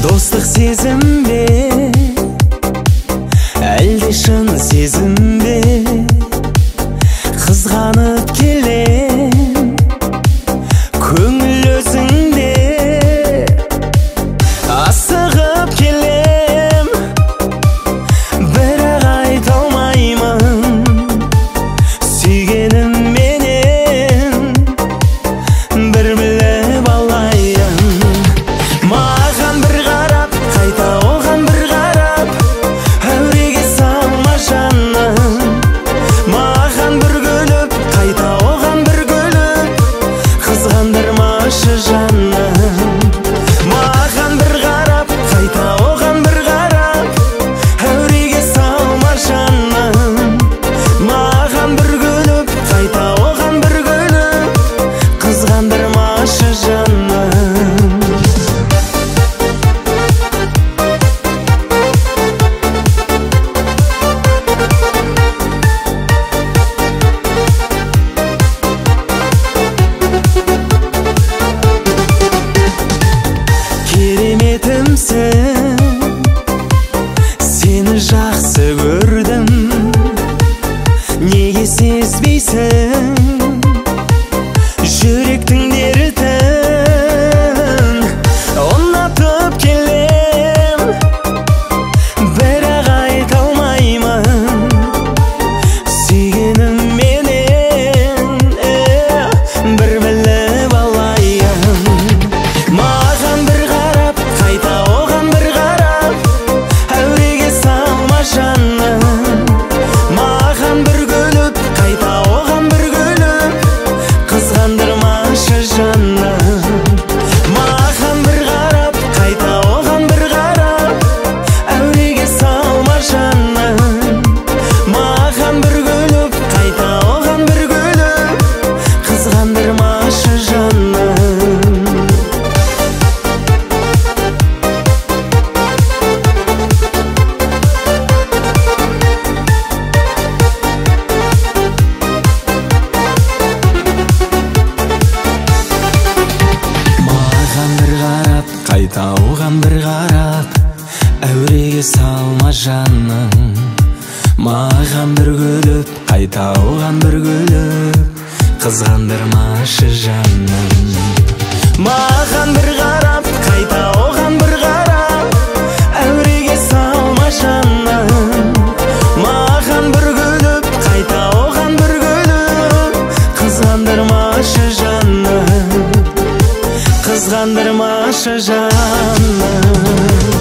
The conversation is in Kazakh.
Достық сезім бе, әлде шын сезім бе? Қызғанып келем, көңіл өзіңде. Асығып келем, бірақ айта алмаймын сүйгенім менен бір біліп алайын. Маған бір қарап, қайта оған бір қарап, әуреге салма жаным. Маған бір күліп, қайта оған бір күліп, қызғандырмашы жаным. Маған бір қарап, қайта оған бір қарап, әуреге салма жаным. Маған бір күліп, қайта оған бір күліп, қызғандырмашы жаным. Кереметімсің, сені жақсы көрдім. Неге сезбейсің жүректің дертін? Ұнатып келем, бірақ айта алмаймын сүйгенім менен бір біліп алайын. Маған бір қарап, қайта оған бір қарап, әуреге салма жаным. Маған бір күліп, қайта оған бір күліп, қызғандырмашы жаным. Маған бір қарап, қайта оған бір қарап, әуреге салма жаным. Маған бір күліп, қайта оған бір күліп, қызғандырмашы жаным. Маған бір қарап, қайта оған бір қарап, әуреге салма жаным. Маған бір күліп, қайта оған бір күліп, қызғандырмашы жаным. Маған бір қарап, қайта оған бір қарап, әуреге салма жаным. Маған бір күліп, қайта оған бір күліп, қызғандырмашы жаным. Қызғандырмашы жаным.